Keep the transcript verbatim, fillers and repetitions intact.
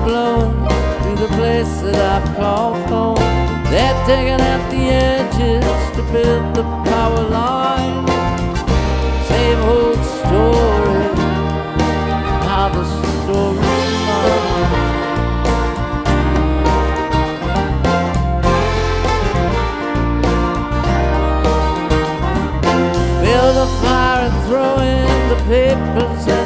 blowing through the place that I've called home. They're taking out the edges to build the power line. Same old story, how the story line. Build a fire and throw in the papers